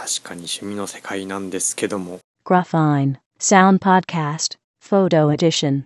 確かに趣味の世界なんですけども。 Graphine Sound Podcast Photo Edition。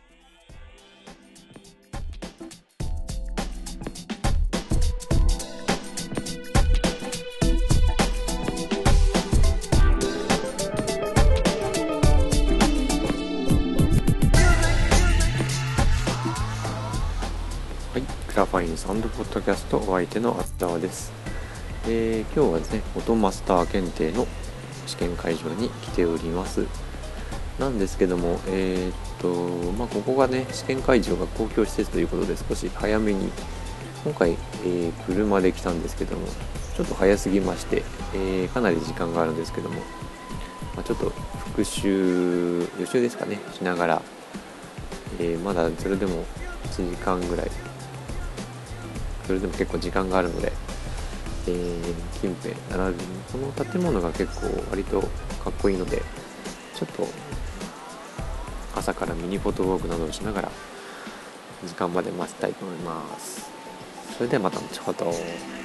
はい、グラファインサウンドポッドキャストお相手の厚澤です。今日はですね、フォトマスター検定の試験会場に来ております。なんですけども、ここがね、試験会場が公共施設ということで少し早めに、今回、車で来たんですけども、ちょっと早すぎまして、かなり時間があるんですけども、ちょっと予習ですかね、しながら、まだそれでも1時間ぐらい、それでも結構時間があるので、近辺並びにこの建物が結構割とかっこいいので、ちょっと朝からミニフォトウォークなどをしながら時間まで待ちたいと思います。それではまた後ほど。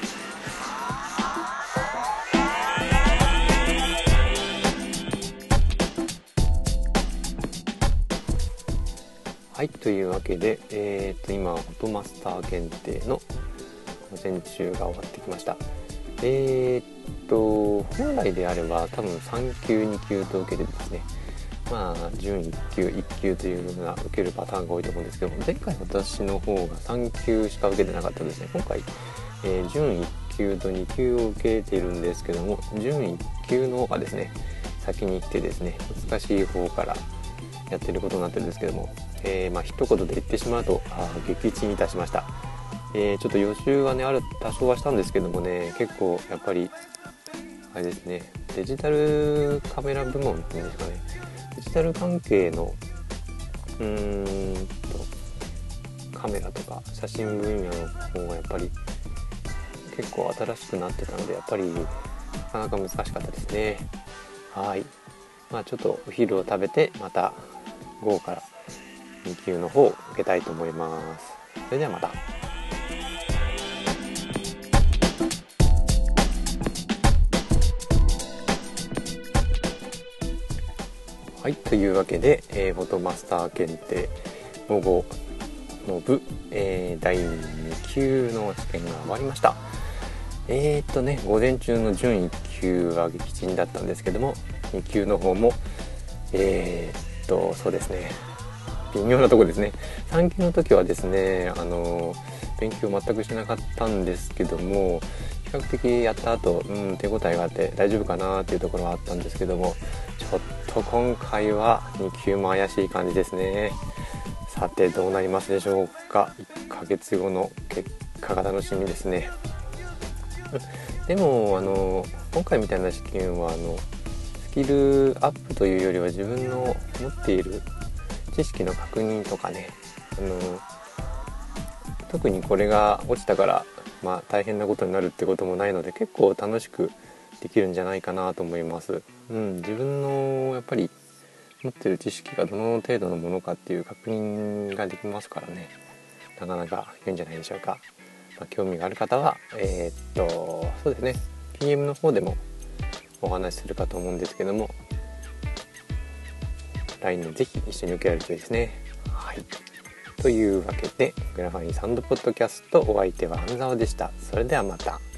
はい、というわけで、今フォトマスター検定の午前中が終わってきました。本来であれば多分3級2級と受けてですね、準1級1級というような受けるパターンが多いと思うんですけども、前回私の方が3級しか受けてなかったんですね。今回、準1級と2級を受けているんですけども、準1級の方がですね先に来てですね、難しい方からやってることになってるんですけども、一言で言ってしまうと撃沈いたしました。ちょっと予習はね多少はしたんですけどもね、結構やっぱりあれですね、デジタルカメラ部門っていうんですかね、デジタル関係のカメラとか写真分野の方がやっぱり結構新しくなってたので、やっぱりなかなか難しかったですね。はい、ちょっとお昼を食べてまた午後から2級の方を受けたいと思います。それではまた。はい、というわけで、フォトマスター検定午後の部、第2級の試験が終わりました。午前中の準1級は撃沈だったんですけども、2級の方もそうですね、微妙なところですね。3級の時はですね、勉強全くしなかったんですけども、比較的やった後、手応えがあって大丈夫かなっていうところはあったんですけども、ちょっと今回は2級も怪しい感じですね。さてどうなりますでしょうか。1ヶ月後の結果が楽しみですね。でも今回みたいな試験はスキルアップというよりは自分の持っている知識の確認とかね、特にこれが落ちたから大変なことになるってこともないので、結構楽しくできるんじゃないかなと思います。自分のやっぱり持っている知識がどの程度のものかっていう確認ができますからね、なかなか良いんじゃないでしょうか。興味がある方はそうですね、 PM の方でもお話しするかと思うんですけども、 LINE でぜひ一緒に受けられるといいですね。はい、というわけでグラファインサウンドポッドキャスト、お相手は安澤でした。それではまた。